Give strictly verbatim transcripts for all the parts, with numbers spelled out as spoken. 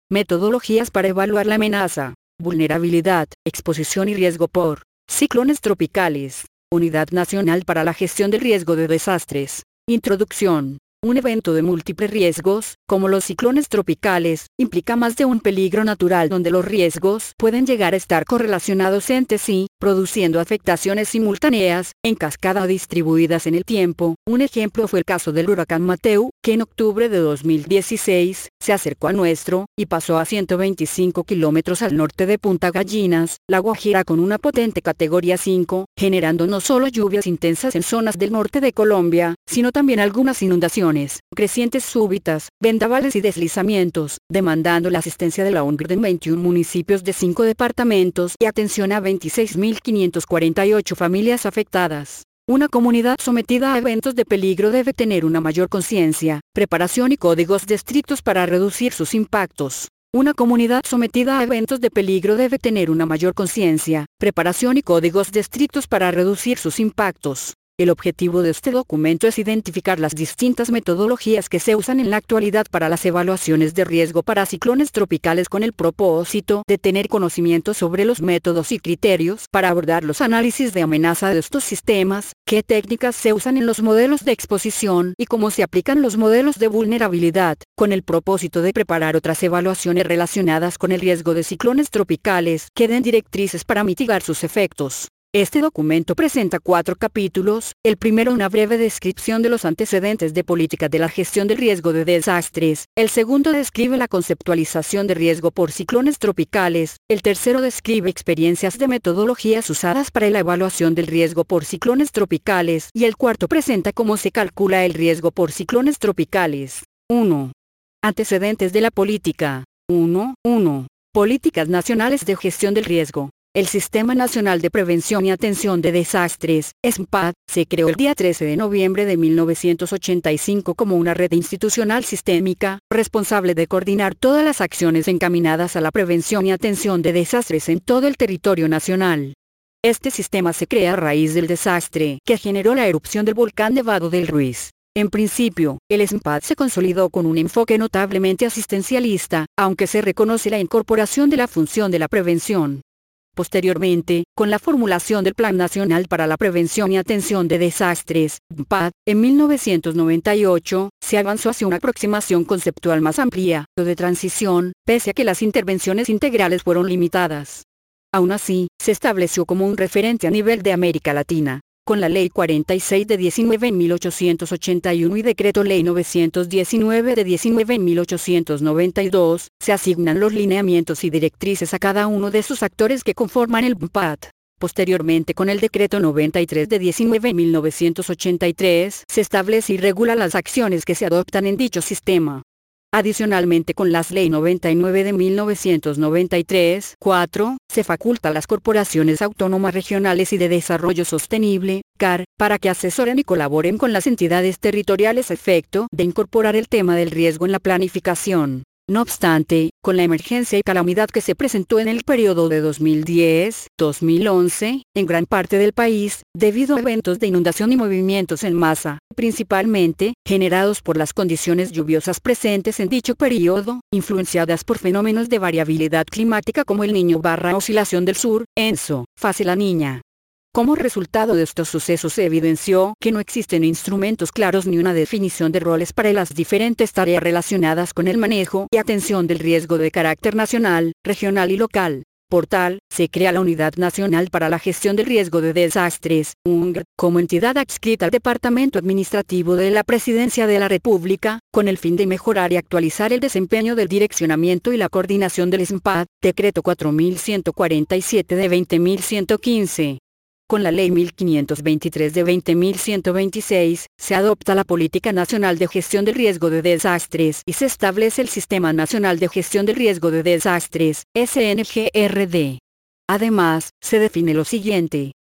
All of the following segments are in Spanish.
Metodologías para evaluar la amenaza, vulnerabilidad, exposición y riesgo por ciclones tropicales. Unidad Nacional para la Gestión del Riesgo de Desastres. Introducción. Un evento de múltiples riesgos, como los ciclones tropicales, implica más de un peligro natural donde los riesgos pueden llegar a estar correlacionados entre sí, produciendo afectaciones simultáneas, en cascada o distribuidas en el tiempo. Un ejemplo fue el caso del huracán Mateo, que en octubre de dos mil dieciséis, se acercó a nuestro, y pasó a ciento veinticinco kilómetros al norte de Punta Gallinas, La Guajira con una potente categoría cinco, generando no solo lluvias intensas en zonas del norte de Colombia, sino también algunas inundaciones, crecientes súbitas, vendavales y deslizamientos, demandando la asistencia de la ONG en veintiún municipios de cinco departamentos y atención a veintiséis mil quinientas cuarenta y ocho familias afectadas. Una comunidad sometida a eventos de peligro debe tener una mayor conciencia, preparación y códigos estrictos para reducir sus impactos. Una comunidad sometida a eventos de peligro debe tener una mayor conciencia, preparación y códigos estrictos para reducir sus impactos. El objetivo de este documento es identificar las distintas metodologías que se usan en la actualidad para las evaluaciones de riesgo para ciclones tropicales con el propósito de tener conocimiento sobre los métodos y criterios para abordar los análisis de amenaza de estos sistemas, qué técnicas se usan en los modelos de exposición y cómo se aplican los modelos de vulnerabilidad, con el propósito de preparar otras evaluaciones relacionadas con el riesgo de ciclones tropicales que den directrices para mitigar sus efectos. Este documento presenta cuatro capítulos. El primero, una breve descripción de los antecedentes de política de la gestión del riesgo de desastres. El segundo describe la conceptualización de riesgo por ciclones tropicales. El tercero describe experiencias de metodologías usadas para la evaluación del riesgo por ciclones tropicales. Y el cuarto presenta cómo se calcula el riesgo por ciclones tropicales. uno. Antecedentes de la política. uno. uno. Políticas nacionales de gestión del riesgo. El Sistema Nacional de Prevención y Atención de Desastres, S N P A D, se creó el día trece de noviembre de mil novecientos ochenta y cinco como una red institucional sistémica, responsable de coordinar todas las acciones encaminadas a la prevención y atención de desastres en todo el territorio nacional. Este sistema se crea a raíz del desastre que generó la erupción del volcán Nevado del Ruiz. En principio, el S N P A D se consolidó con un enfoque notablemente asistencialista, aunque se reconoce la incorporación de la función de la prevención. Posteriormente, con la formulación del Plan Nacional para la Prevención y Atención de Desastres, P N A D, en mil novecientos noventa y ocho, se avanzó hacia una aproximación conceptual más amplia, o de transición, pese a que las intervenciones integrales fueron limitadas. Aún así, se estableció como un referente a nivel de América Latina. Con la Ley cuarenta y seis de diecinueve en mil ochocientos ochenta y uno y Decreto Ley novecientos diecinueve de diecinueve en mil ochocientos noventa y dos, se asignan los lineamientos y directrices a cada uno de sus actores que conforman el P N A D. Posteriormente, con el Decreto noventa y tres de diecinueve en mil novecientos ochenta y tres, se establece y regula las acciones que se adoptan en dicho sistema. Adicionalmente, con las Ley noventa y nueve de mil novecientos noventa y tres, cuatro, se faculta a las corporaciones autónomas regionales y de desarrollo sostenible, C A R, para que asesoren y colaboren con las entidades territoriales a efecto de incorporar el tema del riesgo en la planificación. No obstante, con la emergencia y calamidad que se presentó en el periodo de dos mil diez a dos mil once, en gran parte del país, debido a eventos de inundación y movimientos en masa, principalmente, generados por las condiciones lluviosas presentes en dicho periodo, influenciadas por fenómenos de variabilidad climática como el Niño barra Oscilación del Sur, ENSO, fase La Niña. Como resultado de estos sucesos se evidenció que no existen instrumentos claros ni una definición de roles para las diferentes tareas relacionadas con el manejo y atención del riesgo de carácter nacional, regional y local. Por tal, se crea la Unidad Nacional para la Gestión del Riesgo de Desastres, U N G R, como entidad adscrita al Departamento Administrativo de la Presidencia de la República, con el fin de mejorar y actualizar el desempeño del direccionamiento y la coordinación del S N P A D, Decreto cuatro mil ciento cuarenta y siete de veinte mil ciento quince. Con la Ley mil quinientos veintitrés de veinte mil ciento veintiséis, se adopta la Política Nacional de Gestión del Riesgo de Desastres y se establece el Sistema Nacional de Gestión del Riesgo de Desastres, S N G R D. Además, se define lo siguiente.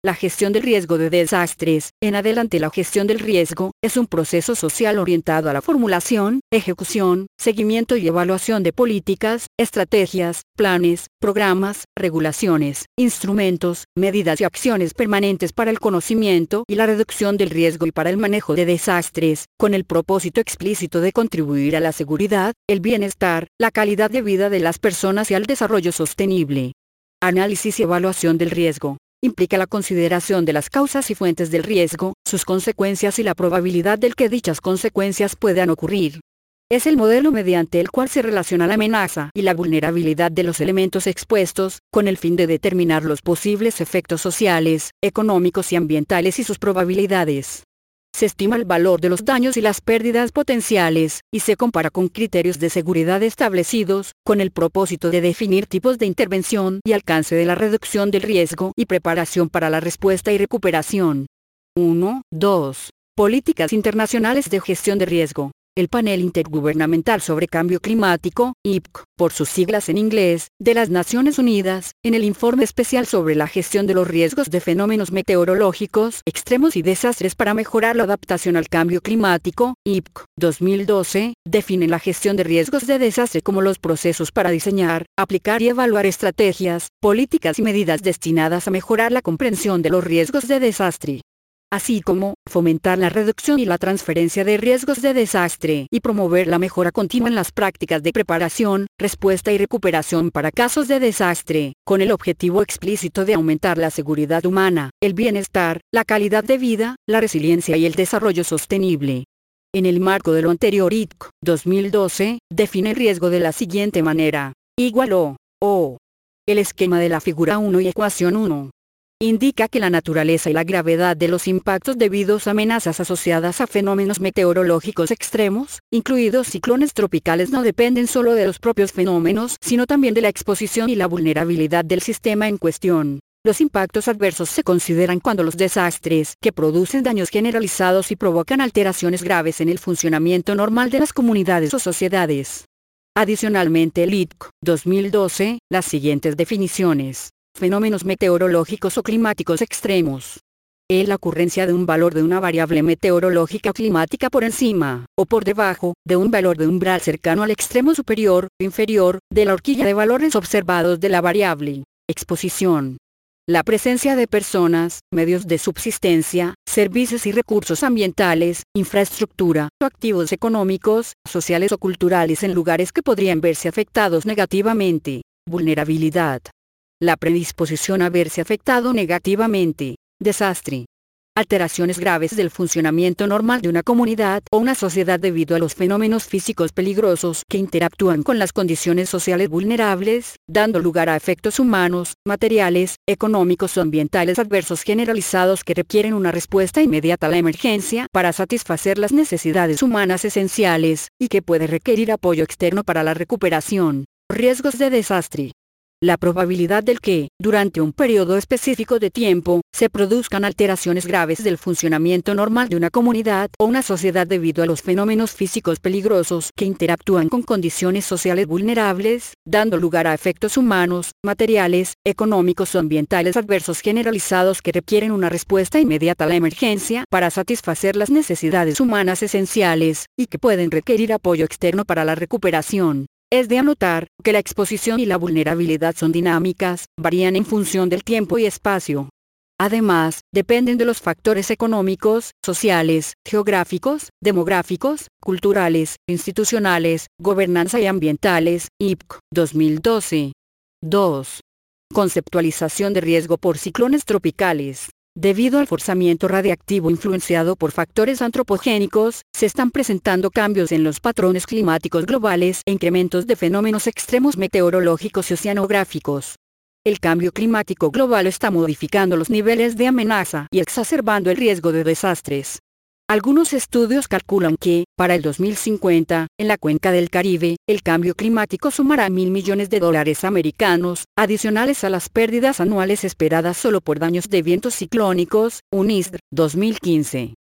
La gestión del riesgo de desastres. En adelante, la gestión del riesgo es un proceso social orientado a la formulación, ejecución, seguimiento y evaluación de políticas, estrategias, planes, programas, regulaciones, instrumentos, medidas y acciones permanentes para el conocimiento y la reducción del riesgo y para el manejo de desastres, con el propósito explícito de contribuir a la seguridad, el bienestar, la calidad de vida de las personas y al desarrollo sostenible. Análisis y evaluación del riesgo. Implica la consideración de las causas y fuentes del riesgo, sus consecuencias y la probabilidad de que dichas consecuencias puedan ocurrir. Es el modelo mediante el cual se relaciona la amenaza y la vulnerabilidad de los elementos expuestos, con el fin de determinar los posibles efectos sociales, económicos y ambientales y sus probabilidades. Se estima el valor de los daños y las pérdidas potenciales, y se compara con criterios de seguridad establecidos, con el propósito de definir tipos de intervención y alcance de la reducción del riesgo y preparación para la respuesta y recuperación. uno. dos. Políticas internacionales de gestión de riesgo. El Panel Intergubernamental sobre Cambio Climático, I P C, por sus siglas en inglés, de las Naciones Unidas, en el Informe Especial sobre la Gestión de los Riesgos de Fenómenos Meteorológicos Extremos y Desastres para Mejorar la Adaptación al Cambio Climático, I P C, dos mil doce, define la gestión de riesgos de desastre como los procesos para diseñar, aplicar y evaluar estrategias, políticas y medidas destinadas a mejorar la comprensión de los riesgos de desastre, así como fomentar la reducción y la transferencia de riesgos de desastre y promover la mejora continua en las prácticas de preparación, respuesta y recuperación para casos de desastre, con el objetivo explícito de aumentar la seguridad humana, el bienestar, la calidad de vida, la resiliencia y el desarrollo sostenible. En el marco de lo anterior, I P C, dos mil doce, define el riesgo de la siguiente manera: igual o, o. El esquema de la figura uno y ecuación uno. Indica que la naturaleza y la gravedad de los impactos debidos a amenazas asociadas a fenómenos meteorológicos extremos, incluidos ciclones tropicales, no dependen solo de los propios fenómenos, sino también de la exposición y la vulnerabilidad del sistema en cuestión. Los impactos adversos se consideran cuando los desastres, que producen daños generalizados y provocan alteraciones graves en el funcionamiento normal de las comunidades o sociedades. Adicionalmente, el I P C, dos mil doce, las siguientes definiciones. Fenómenos meteorológicos o climáticos extremos. Es la ocurrencia de un valor de una variable meteorológica o climática por encima, o por debajo, de un valor de umbral cercano al extremo superior o inferior, de la horquilla de valores observados de la variable. Exposición. La presencia de personas, medios de subsistencia, servicios y recursos ambientales, infraestructura, o activos económicos, sociales o culturales en lugares que podrían verse afectados negativamente. Vulnerabilidad. La predisposición a verse afectado negativamente. Desastre. Alteraciones graves del funcionamiento normal de una comunidad o una sociedad debido a los fenómenos físicos peligrosos que interactúan con las condiciones sociales vulnerables, dando lugar a efectos humanos, materiales, económicos o ambientales adversos generalizados que requieren una respuesta inmediata a la emergencia para satisfacer las necesidades humanas esenciales, y que puede requerir apoyo externo para la recuperación. Riesgos de desastre. La probabilidad del que, durante un periodo específico de tiempo, se produzcan alteraciones graves del funcionamiento normal de una comunidad o una sociedad debido a los fenómenos físicos peligrosos que interactúan con condiciones sociales vulnerables, dando lugar a efectos humanos, materiales, económicos o ambientales adversos generalizados que requieren una respuesta inmediata a la emergencia para satisfacer las necesidades humanas esenciales, y que pueden requerir apoyo externo para la recuperación. Es de anotar que la exposición y la vulnerabilidad son dinámicas, varían en función del tiempo y espacio. Además, dependen de los factores económicos, sociales, geográficos, demográficos, culturales, institucionales, gobernanza y ambientales. I P C, dos mil doce. dos. Conceptualización de riesgo por ciclones tropicales. Debido al forzamiento radiactivo influenciado por factores antropogénicos, se están presentando cambios en los patrones climáticos globales e incrementos de fenómenos extremos meteorológicos y oceanográficos. El cambio climático global está modificando los niveles de amenaza y exacerbando el riesgo de desastres. Algunos estudios calculan que, para el dos mil cincuenta, en la cuenca del Caribe, el cambio climático sumará mil millones de dólares americanos, adicionales a las pérdidas anuales esperadas solo por daños de vientos ciclónicos, UNISDR, dos mil quince.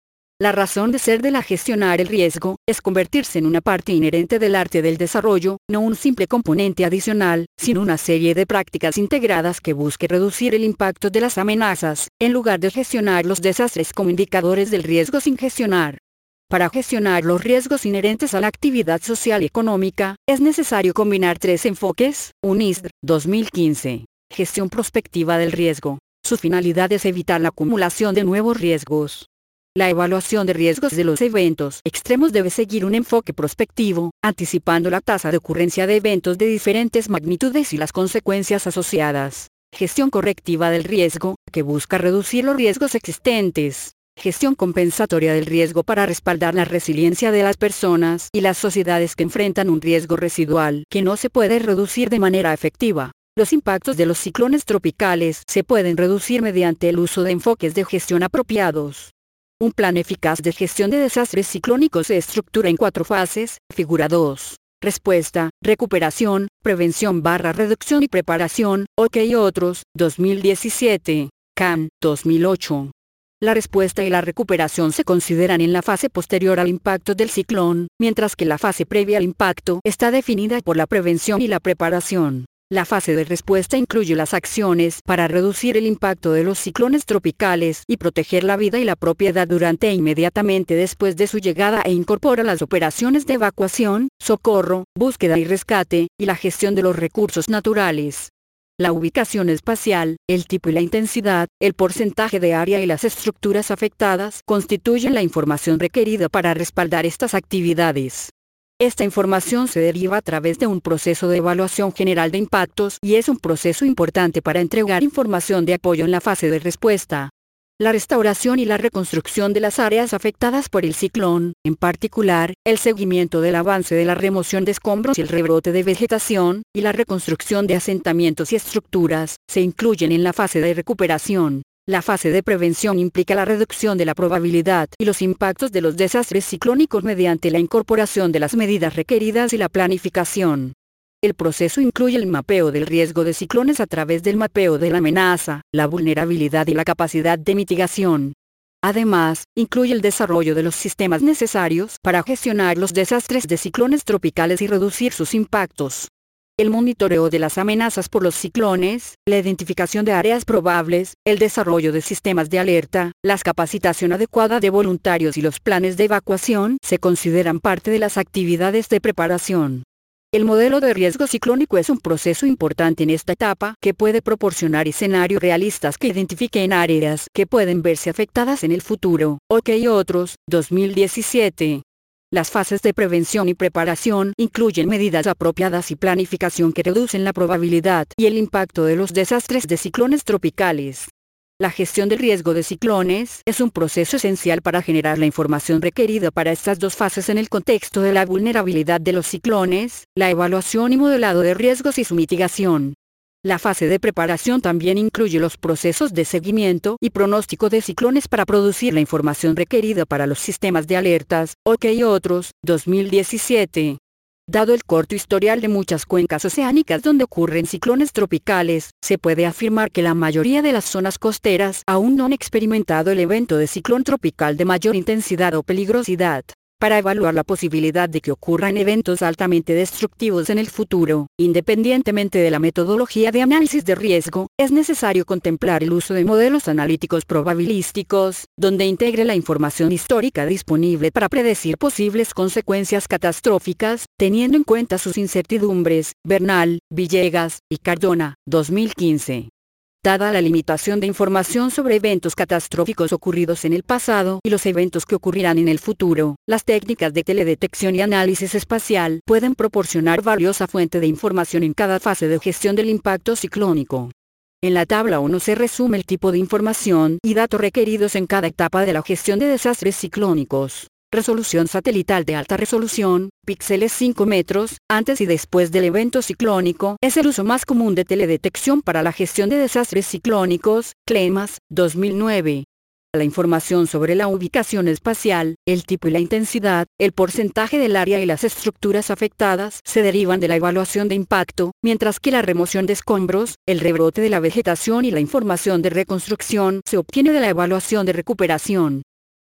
La razón de ser de la gestionar el riesgo, es convertirse en una parte inherente del arte del desarrollo, no un simple componente adicional, sino una serie de prácticas integradas que busque reducir el impacto de las amenazas, en lugar de gestionar los desastres como indicadores del riesgo sin gestionar. Para gestionar los riesgos inherentes a la actividad social y económica, es necesario combinar tres enfoques. U N I S D, dos mil quince. Gestión prospectiva del riesgo. Su finalidad es evitar la acumulación de nuevos riesgos. La evaluación de riesgos de los eventos extremos debe seguir un enfoque prospectivo, anticipando la tasa de ocurrencia de eventos de diferentes magnitudes y las consecuencias asociadas. Gestión correctiva del riesgo, que busca reducir los riesgos existentes. Gestión compensatoria del riesgo para respaldar la resiliencia de las personas y las sociedades que enfrentan un riesgo residual que no se puede reducir de manera efectiva. Los impactos de los ciclones tropicales se pueden reducir mediante el uso de enfoques de gestión apropiados. Un plan eficaz de gestión de desastres ciclónicos se estructura en cuatro fases. Figura dos. Respuesta, recuperación, prevención barra reducción y preparación. OK y otros, dos mil diecisiete. C A N, dos mil ocho. La respuesta y la recuperación se consideran en la fase posterior al impacto del ciclón, mientras que la fase previa al impacto está definida por la prevención y la preparación. La fase de respuesta incluye las acciones para reducir el impacto de los ciclones tropicales y proteger la vida y la propiedad durante e inmediatamente después de su llegada e incorpora las operaciones de evacuación, socorro, búsqueda y rescate, y la gestión de los recursos naturales. La ubicación espacial, el tipo y la intensidad, el porcentaje de área y las estructuras afectadas constituyen la información requerida para respaldar estas actividades. Esta información se deriva a través de un proceso de evaluación general de impactos y es un proceso importante para entregar información de apoyo en la fase de respuesta. La restauración y la reconstrucción de las áreas afectadas por el ciclón, en particular, el seguimiento del avance de la remoción de escombros y el rebrote de vegetación, y la reconstrucción de asentamientos y estructuras, se incluyen en la fase de recuperación. La fase de prevención implica la reducción de la probabilidad y los impactos de los desastres ciclónicos mediante la incorporación de las medidas requeridas y la planificación. El proceso incluye el mapeo del riesgo de ciclones a través del mapeo de la amenaza, la vulnerabilidad y la capacidad de mitigación. Además, incluye el desarrollo de los sistemas necesarios para gestionar los desastres de ciclones tropicales y reducir sus impactos. El monitoreo de las amenazas por los ciclones, la identificación de áreas probables, el desarrollo de sistemas de alerta, la capacitación adecuada de voluntarios y los planes de evacuación se consideran parte de las actividades de preparación. El modelo de riesgo ciclónico es un proceso importante en esta etapa que puede proporcionar escenarios realistas que identifiquen áreas que pueden verse afectadas en el futuro. OK y otros, dos mil diecisiete. Las fases de prevención y preparación incluyen medidas apropiadas y planificación que reducen la probabilidad y el impacto de los desastres de ciclones tropicales. La gestión del riesgo de ciclones es un proceso esencial para generar la información requerida para estas dos fases en el contexto de la vulnerabilidad de los ciclones, la evaluación y modelado de riesgos y su mitigación. La fase de preparación también incluye los procesos de seguimiento y pronóstico de ciclones para producir la información requerida para los sistemas de alertas. OK y otros, dos mil diecisiete. Dado el corto historial de muchas cuencas oceánicas donde ocurren ciclones tropicales, se puede afirmar que la mayoría de las zonas costeras aún no han experimentado el evento de ciclón tropical de mayor intensidad o peligrosidad. Para evaluar la posibilidad de que ocurran eventos altamente destructivos en el futuro, independientemente de la metodología de análisis de riesgo, es necesario contemplar el uso de modelos analíticos probabilísticos, donde integre la información histórica disponible para predecir posibles consecuencias catastróficas, teniendo en cuenta sus incertidumbres. Bernal, Villegas y Cardona, dos mil quince. Dada la limitación de información sobre eventos catastróficos ocurridos en el pasado y los eventos que ocurrirán en el futuro, las técnicas de teledetección y análisis espacial pueden proporcionar valiosa fuente de información en cada fase de gestión del impacto ciclónico. En la tabla uno se resume el tipo de información y datos requeridos en cada etapa de la gestión de desastres ciclónicos. Resolución satelital de alta resolución, píxeles cinco metros, antes y después del evento ciclónico, es el uso más común de teledetección para la gestión de desastres ciclónicos. Clemas, dos mil nueve. La información sobre la ubicación espacial, el tipo y la intensidad, el porcentaje del área y las estructuras afectadas se derivan de la evaluación de impacto, mientras que la remoción de escombros, el rebrote de la vegetación y la información de reconstrucción se obtiene de la evaluación de recuperación.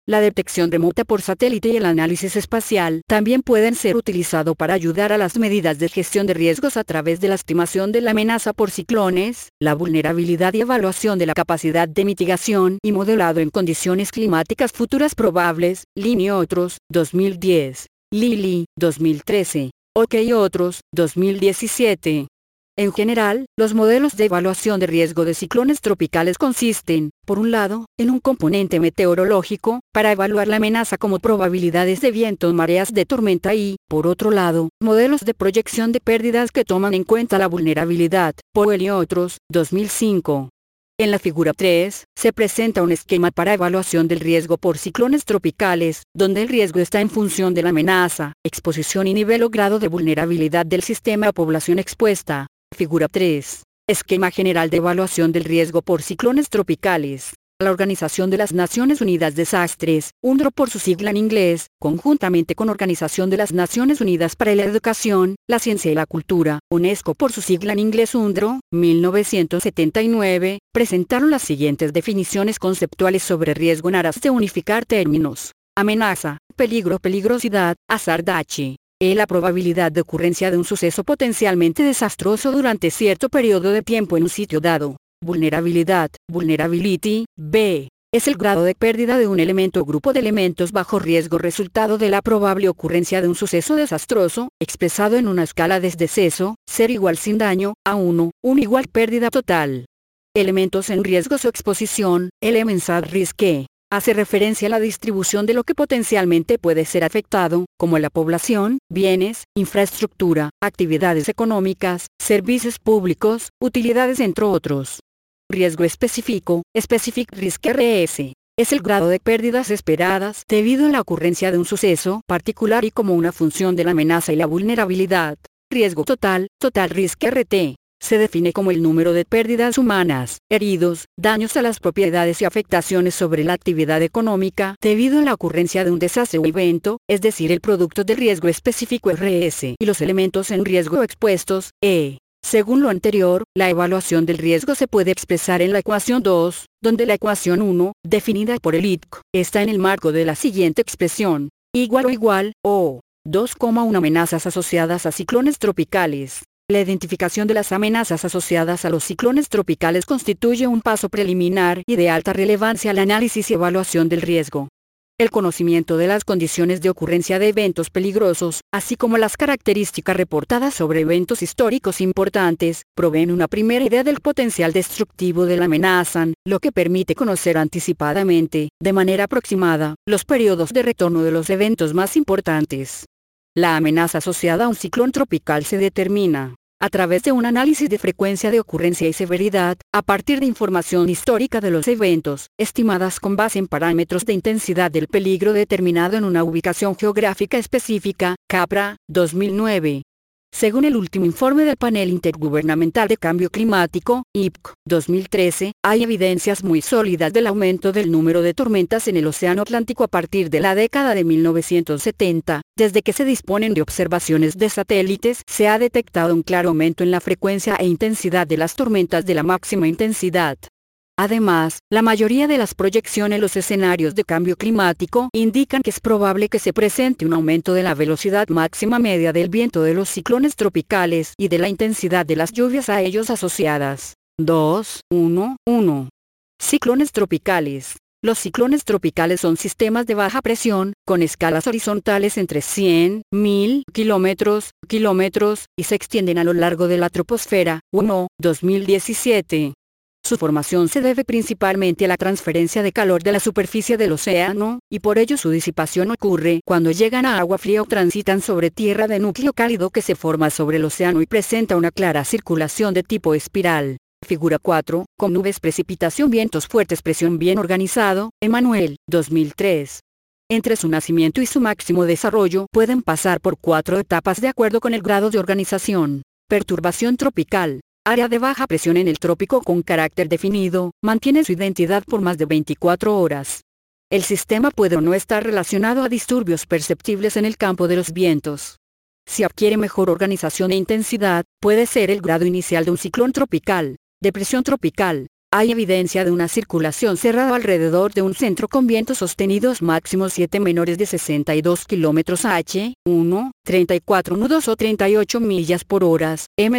La detección remota por satélite y el análisis espacial también pueden ser utilizados para ayudar a las medidas de gestión de riesgos a través de la estimación de la amenaza por ciclones, la vulnerabilidad y evaluación de la capacidad de mitigación y modelado en condiciones climáticas futuras probables, Lin y otros, dos mil diez, Lilly, dos mil trece, OK y otros, dos mil diecisiete. En general, los modelos de evaluación de riesgo de ciclones tropicales consisten, por un lado, en un componente meteorológico, para evaluar la amenaza como probabilidades de viento, mareas de tormenta y, por otro lado, modelos de proyección de pérdidas que toman en cuenta la vulnerabilidad, Powell y otros, dos mil cinco. En la figura tres, se presenta un esquema para evaluación del riesgo por ciclones tropicales, donde el riesgo está en función de la amenaza, exposición y nivel o grado de vulnerabilidad del sistema o población expuesta. Figura tres. Esquema general de evaluación del riesgo por ciclones tropicales. La Organización de las Naciones Unidas Desastres, U N D R O por su sigla en inglés, conjuntamente con Organización de las Naciones Unidas para la Educación, la Ciencia y la Cultura, UNESCO por su sigla en inglés U N D R O, mil novecientos setenta y nueve, presentaron las siguientes definiciones conceptuales sobre riesgo en aras de unificar términos: amenaza, peligro, peligrosidad, hazardache. E la probabilidad de ocurrencia de un suceso potencialmente desastroso durante cierto periodo de tiempo en un sitio dado. Vulnerabilidad, vulnerability, B. Es el grado de pérdida de un elemento o grupo de elementos bajo riesgo resultado de la probable ocurrencia de un suceso desastroso, expresado en una escala desde cero, cero igual sin daño, a uno, uno igual pérdida total. Elementos en riesgos o exposición, Elements at Risk. Hace referencia a la distribución de lo que potencialmente puede ser afectado, como la población, bienes, infraestructura, actividades económicas, servicios públicos, utilidades entre otros. Riesgo específico, Specific Risk R S. Es el grado de pérdidas esperadas debido a la ocurrencia de un suceso particular y como una función de la amenaza y la vulnerabilidad. Riesgo total, Total Risk R T. Se define como el número de pérdidas humanas, heridos, daños a las propiedades y afectaciones sobre la actividad económica debido a la ocurrencia de un desastre o evento, es decir, el producto del riesgo específico R S y los elementos en riesgo expuestos, E. Según lo anterior, la evaluación del riesgo se puede expresar en la ecuación dos, donde la ecuación uno, definida por el I T C, está en el marco de la siguiente expresión: igual o igual, o dos, una amenazas asociadas a ciclones tropicales. La identificación de las amenazas asociadas a los ciclones tropicales constituye un paso preliminar y de alta relevancia al análisis y evaluación del riesgo. El conocimiento de las condiciones de ocurrencia de eventos peligrosos, así como las características reportadas sobre eventos históricos importantes, proveen una primera idea del potencial destructivo de la amenaza, lo que permite conocer anticipadamente, de manera aproximada, los periodos de retorno de los eventos más importantes. La amenaza asociada a un ciclón tropical se determina, a través de un análisis de frecuencia de ocurrencia y severidad, a partir de información histórica de los eventos, estimadas con base en parámetros de intensidad del peligro determinado en una ubicación geográfica específica, CAPRA, dos mil nueve. Según el último informe del Panel Intergubernamental de Cambio Climático, I P C C, dos mil trece, hay evidencias muy sólidas del aumento del número de tormentas en el Océano Atlántico a partir de la década de mil novecientos setenta. Desde que se disponen de observaciones de satélites, se ha detectado un claro aumento en la frecuencia e intensidad de las tormentas de la máxima intensidad. Además, la mayoría de las proyecciones en los escenarios de cambio climático indican que es probable que se presente un aumento de la velocidad máxima media del viento de los ciclones tropicales y de la intensidad de las lluvias a ellos asociadas. dos, uno, uno. Ciclones tropicales. Los ciclones tropicales son sistemas de baja presión, con escalas horizontales entre cien, mil kilómetros, kilómetros, y se extienden a lo largo de la troposfera. uno, dos mil diecisiete. Su formación se debe principalmente a la transferencia de calor de la superficie del océano, y por ello su disipación ocurre cuando llegan a agua fría o transitan sobre tierra de núcleo cálido que se forma sobre el océano y presenta una clara circulación de tipo espiral. Figura cuatro, con nubes, precipitación, vientos fuertes, presión bien organizado, Emanuel, dos mil tres. Entre su nacimiento y su máximo desarrollo pueden pasar por cuatro etapas de acuerdo con el grado de organización. Perturbación tropical. Área de baja presión en el trópico con carácter definido, mantiene su identidad por más de veinticuatro horas. El sistema puede o no estar relacionado a disturbios perceptibles en el campo de los vientos. Si adquiere mejor organización e intensidad, puede ser el grado inicial de un ciclón tropical. Depresión tropical. Hay evidencia de una circulación cerrada alrededor de un centro con vientos sostenidos máximos siete menores de sesenta y dos kilómetros H, uno, treinta y cuatro nudos o treinta y ocho millas por hora,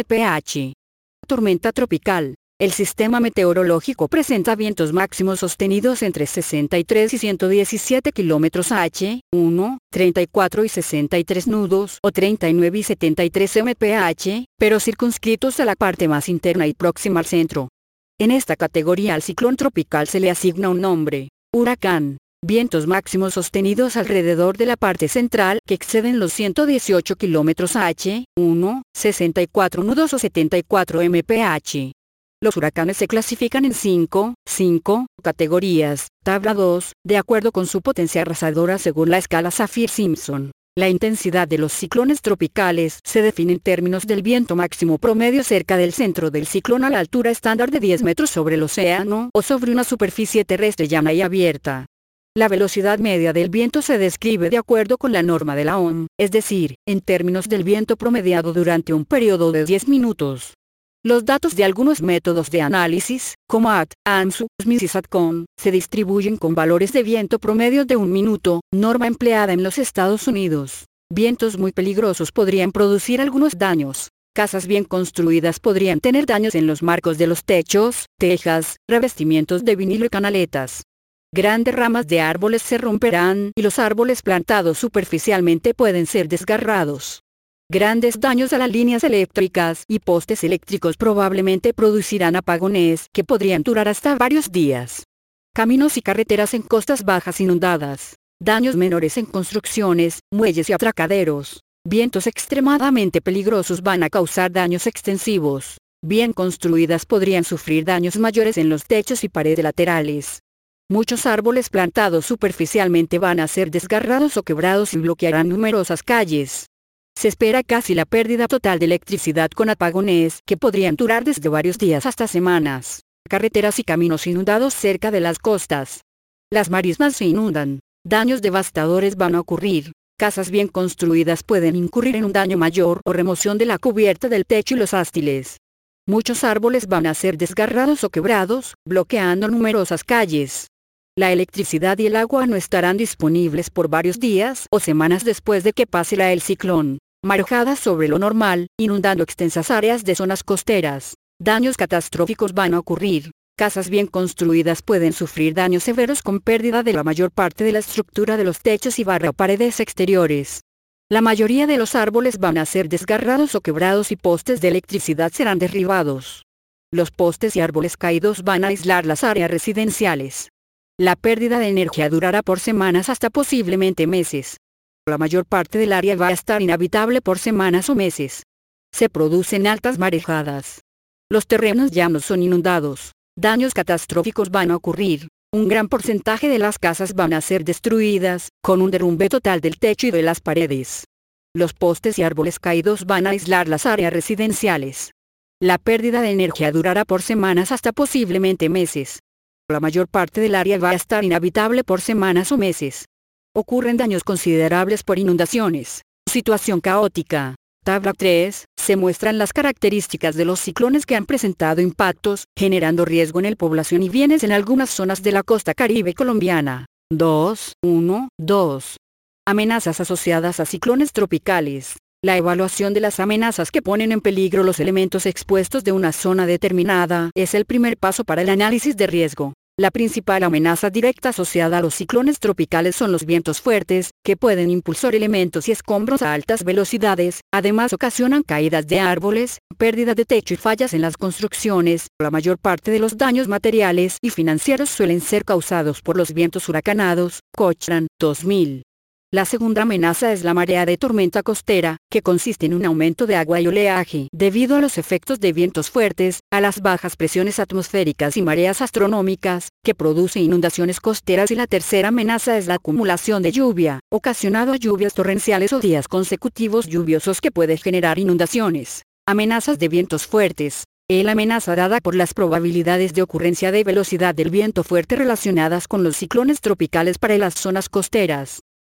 mph. Tormenta tropical. El sistema meteorológico presenta vientos máximos sostenidos entre sesenta y tres y ciento diecisiete kilómetros H, uno, treinta y cuatro y sesenta y tres nudos o treinta y nueve y setenta y tres mph, pero circunscritos a la parte más interna y próxima al centro. En esta categoría al ciclón tropical se le asigna un nombre: huracán. Vientos máximos sostenidos alrededor de la parte central que exceden los ciento dieciocho kilómetros H, uno, sesenta y cuatro nudos o setenta y cuatro mph. Los huracanes se clasifican en cinco, cinco categorías, tabla dos, de acuerdo con su potencia arrasadora según la escala Saffir-Simpson. La intensidad de los ciclones tropicales se define en términos del viento máximo promedio cerca del centro del ciclón a la altura estándar de diez metros sobre el océano o sobre una superficie terrestre llana y abierta. La velocidad media del viento se describe de acuerdo con la norma de la O M, es decir, en términos del viento promediado durante un periodo de diez minutos. Los datos de algunos métodos de análisis, como A T, ANSU, SMIS y SATCOM, se distribuyen con valores de viento promedio de un minuto, norma empleada en los Estados Unidos. Vientos muy peligrosos podrían producir algunos daños. Casas bien construidas podrían tener daños en los marcos de los techos, tejas, revestimientos de vinilo y canaletas. Grandes ramas de árboles se romperán y los árboles plantados superficialmente pueden ser desgarrados. Grandes daños a las líneas eléctricas y postes eléctricos probablemente producirán apagones que podrían durar hasta varios días. Caminos y carreteras en costas bajas inundadas. Daños menores en construcciones, muelles y atracaderos. Vientos extremadamente peligrosos van a causar daños extensivos. Bien construidas podrían sufrir daños mayores en los techos y paredes laterales. Muchos árboles plantados superficialmente van a ser desgarrados o quebrados y bloquearán numerosas calles. Se espera casi la pérdida total de electricidad con apagones que podrían durar desde varios días hasta semanas. Carreteras y caminos inundados cerca de las costas. Las marismas se inundan. Daños devastadores van a ocurrir. Casas bien construidas pueden incurrir en un daño mayor o remoción de la cubierta del techo y los ástiles. Muchos árboles van a ser desgarrados o quebrados, bloqueando numerosas calles. La electricidad y el agua no estarán disponibles por varios días o semanas después de que pase la el ciclón. Marejadas sobre lo normal, inundando extensas áreas de zonas costeras. Daños catastróficos van a ocurrir. Casas bien construidas pueden sufrir daños severos con pérdida de la mayor parte de la estructura de los techos y barra o paredes exteriores. La mayoría de los árboles van a ser desgarrados o quebrados y postes de electricidad serán derribados. Los postes y árboles caídos van a aislar las áreas residenciales. La pérdida de energía durará por semanas hasta posiblemente meses. La mayor parte del área va a estar inhabitable por semanas o meses. Se producen altas marejadas. Los terrenos llanos son inundados. Daños catastróficos van a ocurrir. Un gran porcentaje de las casas van a ser destruidas, con un derrumbe total del techo y de las paredes. Los postes y árboles caídos van a aislar las áreas residenciales. La pérdida de energía durará por semanas hasta posiblemente meses. La mayor parte del área va a estar inhabitable por semanas o meses. Ocurren daños considerables por inundaciones. Situación caótica. Tabla tres. Se muestran las características de los ciclones que han presentado impactos, generando riesgo en la población y bienes en algunas zonas de la costa caribe colombiana. dos. uno. dos. Amenazas asociadas a ciclones tropicales. La evaluación de las amenazas que ponen en peligro los elementos expuestos de una zona determinada es el primer paso para el análisis de riesgo. La principal amenaza directa asociada a los ciclones tropicales son los vientos fuertes, que pueden impulsar elementos y escombros a altas velocidades, además ocasionan caídas de árboles, pérdida de techo y fallas en las construcciones. La mayor parte de los daños materiales y financieros suelen ser causados por los vientos huracanados. Cochrane, dos mil. La segunda amenaza es la marea de tormenta costera, que consiste en un aumento de agua y oleaje debido a los efectos de vientos fuertes, a las bajas presiones atmosféricas y mareas astronómicas, que produce inundaciones costeras. Y la tercera amenaza es la acumulación de lluvia, ocasionado a lluvias torrenciales o días consecutivos lluviosos que puede generar inundaciones. Amenazas de vientos fuertes. La amenaza dada por las probabilidades de ocurrencia de velocidad del viento fuerte relacionadas con los ciclones tropicales para las zonas costeras.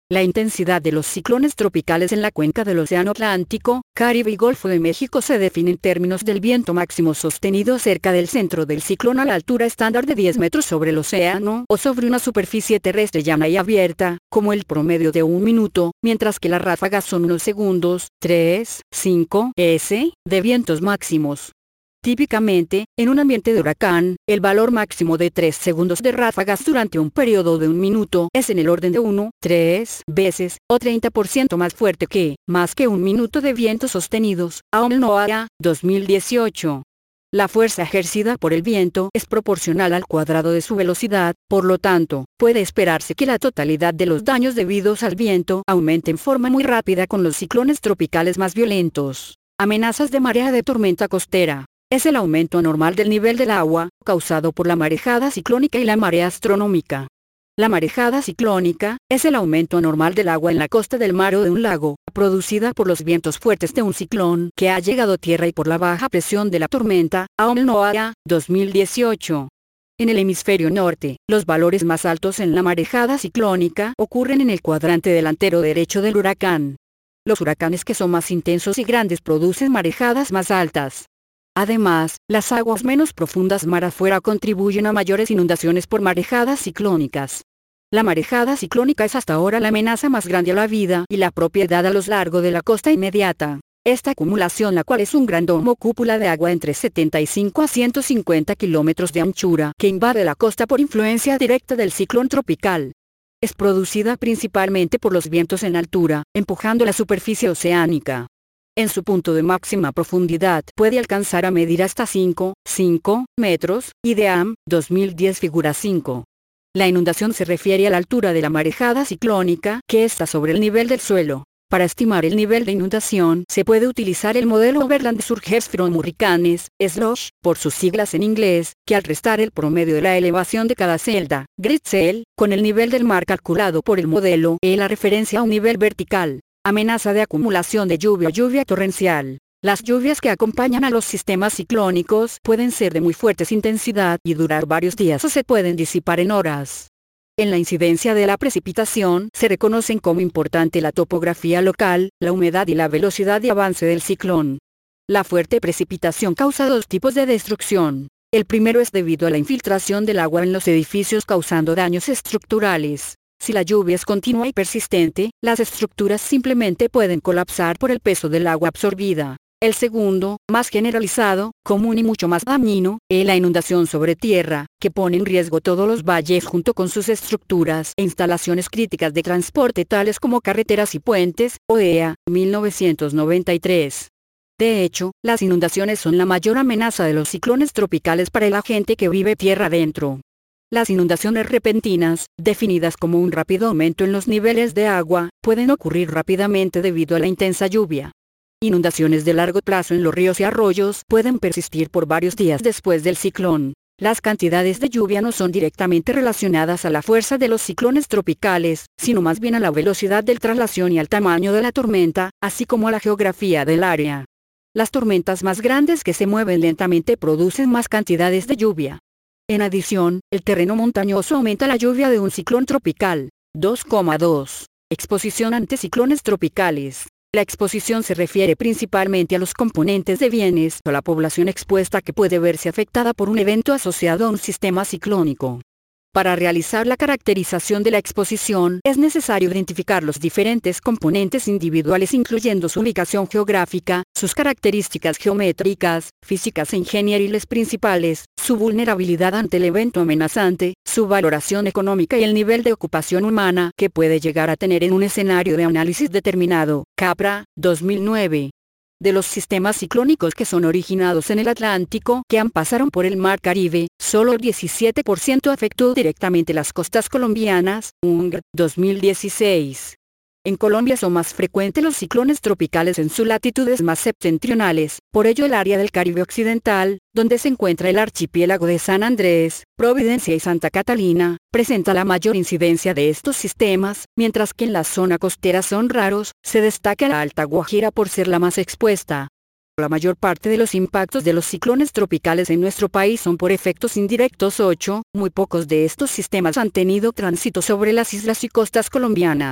La intensidad de los ciclones tropicales en la cuenca del Océano Atlántico, Caribe y Golfo de México se define en términos del viento máximo sostenido cerca del centro del ciclón a la altura estándar de diez metros sobre el océano o sobre una superficie terrestre llana y abierta, como el promedio de un minuto, mientras que las ráfagas son unos segundos, tres, cinco, s, de vientos máximos. Típicamente, en un ambiente de huracán, el valor máximo de tres segundos de ráfagas durante un periodo de un minuto es en el orden de uno, tres veces, o treinta por ciento más fuerte que, más que un minuto de vientos sostenidos, aún no haya, dos mil dieciocho. La fuerza ejercida por el viento es proporcional al cuadrado de su velocidad, por lo tanto, puede esperarse que la totalidad de los daños debidos al viento aumente en forma muy rápida con los ciclones tropicales más violentos. Amenazas de marea de tormenta costera. Es el aumento anormal del nivel del agua, causado por la marejada ciclónica y la marea astronómica. La marejada ciclónica es el aumento anormal del agua en la costa del mar o de un lago, producida por los vientos fuertes de un ciclón que ha llegado a tierra y por la baja presión de la tormenta, aún no haya, dos mil dieciocho. En el hemisferio norte, los valores más altos en la marejada ciclónica ocurren en el cuadrante delantero derecho del huracán. Los huracanes que son más intensos y grandes producen marejadas más altas. Además, las aguas menos profundas mar afuera contribuyen a mayores inundaciones por marejadas ciclónicas. La marejada ciclónica es hasta ahora la amenaza más grande a la vida y la propiedad a lo largo de la costa inmediata. Esta acumulación, la cual es un gran domo cúpula de agua entre setenta y cinco a ciento cincuenta kilómetros de anchura que invade la costa por influencia directa del ciclón tropical, es producida principalmente por los vientos en altura, empujando la superficie oceánica. En su punto de máxima profundidad puede alcanzar a medir hasta cinco, cinco metros, I D A M, dos mil diez figura cinco. La inundación se refiere a la altura de la marejada ciclónica, que está sobre el nivel del suelo. Para estimar el nivel de inundación se puede utilizar el modelo Overland Surges from Hurricanes, SLOSH, por sus siglas en inglés, que al restar el promedio de la elevación de cada celda, grid cell, con el nivel del mar calculado por el modelo, e la referencia a un nivel vertical. Amenaza de acumulación de lluvia o lluvia torrencial. Las lluvias que acompañan a los sistemas ciclónicos pueden ser de muy fuerte intensidad y durar varios días o se pueden disipar en horas. En la incidencia de la precipitación se reconocen como importante la topografía local, la humedad y la velocidad de avance del ciclón. La fuerte precipitación causa dos tipos de destrucción. El primero es debido a la infiltración del agua en los edificios causando daños estructurales. Si la lluvia es continua y persistente, las estructuras simplemente pueden colapsar por el peso del agua absorbida. El segundo, más generalizado, común y mucho más dañino, es la inundación sobre tierra, que pone en riesgo todos los valles junto con sus estructuras e instalaciones críticas de transporte tales como carreteras y puentes, O E A, mil novecientos noventa y tres. De hecho, las inundaciones son la mayor amenaza de los ciclones tropicales para la gente que vive tierra adentro. Las inundaciones repentinas, definidas como un rápido aumento en los niveles de agua, pueden ocurrir rápidamente debido a la intensa lluvia. Inundaciones de largo plazo en los ríos y arroyos pueden persistir por varios días después del ciclón. Las cantidades de lluvia no son directamente relacionadas a la fuerza de los ciclones tropicales, sino más bien a la velocidad del traslación y al tamaño de la tormenta, así como a la geografía del área. Las tormentas más grandes que se mueven lentamente producen más cantidades de lluvia. En adición, el terreno montañoso aumenta la lluvia de un ciclón tropical. dos coma dos. Exposición ante ciclones tropicales. La exposición se refiere principalmente a los componentes de bienes o la población expuesta que puede verse afectada por un evento asociado a un sistema ciclónico. Para realizar la caracterización de la exposición es necesario identificar los diferentes componentes individuales incluyendo su ubicación geográfica, sus características geométricas, físicas e ingenieriles principales, su vulnerabilidad ante el evento amenazante, su valoración económica y el nivel de ocupación humana que puede llegar a tener en un escenario de análisis determinado. Capra, dos mil nueve. De los sistemas ciclónicos que son originados en el Atlántico que han pasaron por el Mar Caribe, solo el diecisiete por ciento afectó directamente las costas colombianas, U N G, dos mil dieciséis. En Colombia son más frecuentes los ciclones tropicales en sus latitudes más septentrionales, por ello el área del Caribe Occidental, donde se encuentra el archipiélago de San Andrés, Providencia y Santa Catalina, presenta la mayor incidencia de estos sistemas, mientras que en la zona costera son raros, se destaca la Alta Guajira por ser la más expuesta. La mayor parte de los impactos de los ciclones tropicales en nuestro país son por efectos indirectos. ocho, muy pocos de estos sistemas han tenido tránsito sobre las islas y costas colombianas.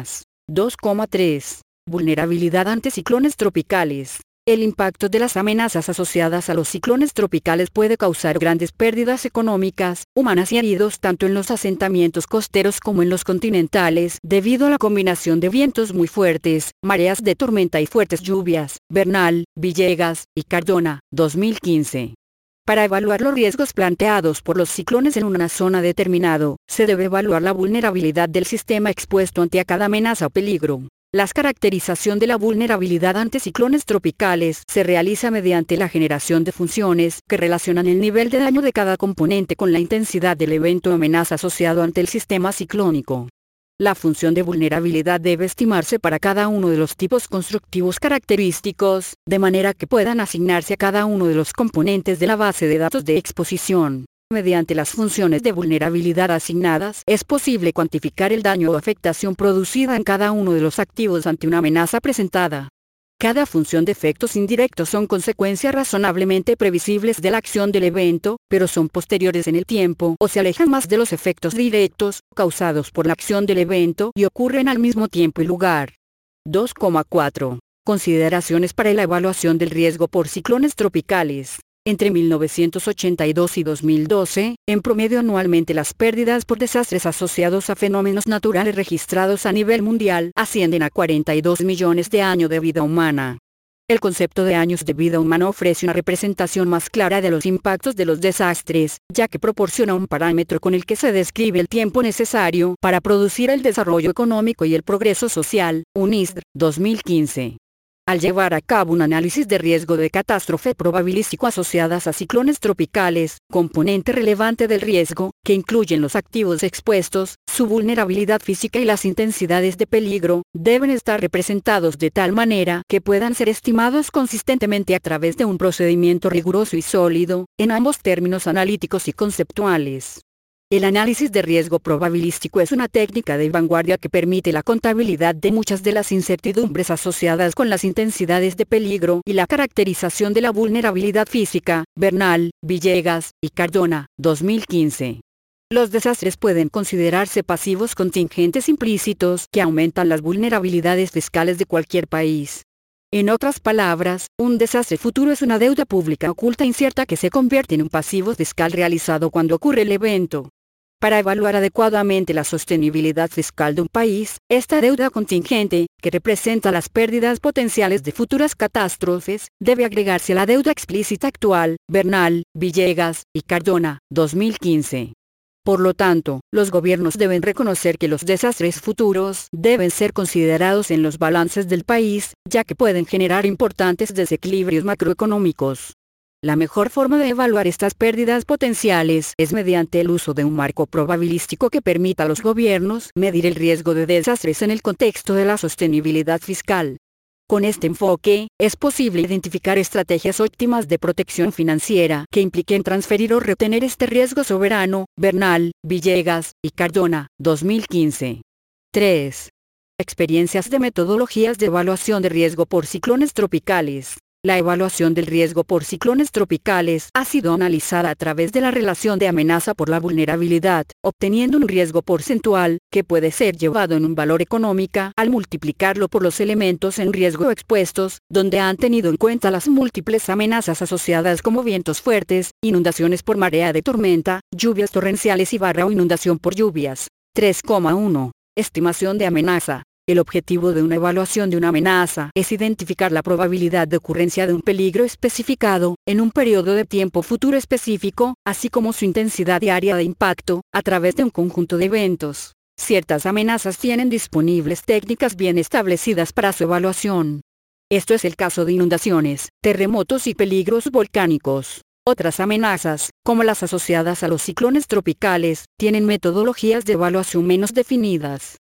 dos coma tres. Vulnerabilidad ante ciclones tropicales. El impacto de las amenazas asociadas a los ciclones tropicales puede causar grandes pérdidas económicas, humanas y heridos tanto en los asentamientos costeros como en los continentales, debido a la combinación de vientos muy fuertes, mareas de tormenta y fuertes lluvias. Bernal, Villegas y Cardona, dos mil quince. Para evaluar los riesgos planteados por los ciclones en una zona determinada, se debe evaluar la vulnerabilidad del sistema expuesto ante a cada amenaza o peligro. La caracterización de la vulnerabilidad ante ciclones tropicales se realiza mediante la generación de funciones que relacionan el nivel de daño de cada componente con la intensidad del evento o amenaza asociado ante el sistema ciclónico. La función de vulnerabilidad debe estimarse para cada uno de los tipos constructivos característicos, de manera que puedan asignarse a cada uno de los componentes de la base de datos de exposición. Mediante las funciones de vulnerabilidad asignadas, es posible cuantificar el daño o afectación producida en cada uno de los activos ante una amenaza presentada. Cada función de efectos indirectos son consecuencias razonablemente previsibles de la acción del evento, pero son posteriores en el tiempo o se alejan más de los efectos directos, causados por la acción del evento y ocurren al mismo tiempo y lugar. dos coma cuatro. Consideraciones para la evaluación del riesgo por ciclones tropicales. Entre mil novecientos ochenta y dos y dos mil doce, en promedio anualmente las pérdidas por desastres asociados a fenómenos naturales registrados a nivel mundial ascienden a cuarenta y dos millones de años de vida humana. El concepto de años de vida humana ofrece una representación más clara de los impactos de los desastres, ya que proporciona un parámetro con el que se describe el tiempo necesario para producir el desarrollo económico y el progreso social. UNISDR, dos mil quince. Al llevar a cabo un análisis de riesgo de catástrofe probabilístico asociadas a ciclones tropicales, componente relevante del riesgo, que incluyen los activos expuestos, su vulnerabilidad física y las intensidades de peligro, deben estar representados de tal manera que puedan ser estimados consistentemente a través de un procedimiento riguroso y sólido, en ambos términos analíticos y conceptuales. El análisis de riesgo probabilístico es una técnica de vanguardia que permite la contabilidad de muchas de las incertidumbres asociadas con las intensidades de peligro y la caracterización de la vulnerabilidad física. Bernal, Villegas y Cardona, dos mil quince. Los desastres pueden considerarse pasivos contingentes implícitos que aumentan las vulnerabilidades fiscales de cualquier país. En otras palabras, un desastre futuro es una deuda pública oculta e incierta que se convierte en un pasivo fiscal realizado cuando ocurre el evento. Para evaluar adecuadamente la sostenibilidad fiscal de un país, esta deuda contingente, que representa las pérdidas potenciales de futuras catástrofes, debe agregarse a la deuda explícita actual. Bernal, Villegas y Cardona, dos mil quince. Por lo tanto, los gobiernos deben reconocer que los desastres futuros deben ser considerados en los balances del país, ya que pueden generar importantes desequilibrios macroeconómicos. La mejor forma de evaluar estas pérdidas potenciales es mediante el uso de un marco probabilístico que permita a los gobiernos medir el riesgo de desastres en el contexto de la sostenibilidad fiscal. Con este enfoque, es posible identificar estrategias óptimas de protección financiera que impliquen transferir o retener este riesgo soberano. Bernal, Villegas y Cardona, dos mil quince. tres. Experiencias de metodologías de evaluación de riesgo por ciclones tropicales. La evaluación del riesgo por ciclones tropicales ha sido analizada a través de la relación de amenaza por la vulnerabilidad, obteniendo un riesgo porcentual, que puede ser llevado en un valor económico al multiplicarlo por los elementos en riesgo expuestos, donde han tenido en cuenta las múltiples amenazas asociadas como vientos fuertes, inundaciones por marea de tormenta, lluvias torrenciales y barra o inundación por lluvias. tres coma uno. Estimación de amenaza. El objetivo de una evaluación de una amenaza es identificar la probabilidad de ocurrencia de un peligro especificado, en un periodo de tiempo futuro específico, así como su intensidad y área de impacto, a través de un conjunto de eventos. Ciertas amenazas tienen disponibles técnicas bien establecidas para su evaluación. Esto es el caso de inundaciones, terremotos y peligros volcánicos. Otras amenazas, como las asociadas a los ciclones tropicales, tienen metodologías de evaluación menos definidas.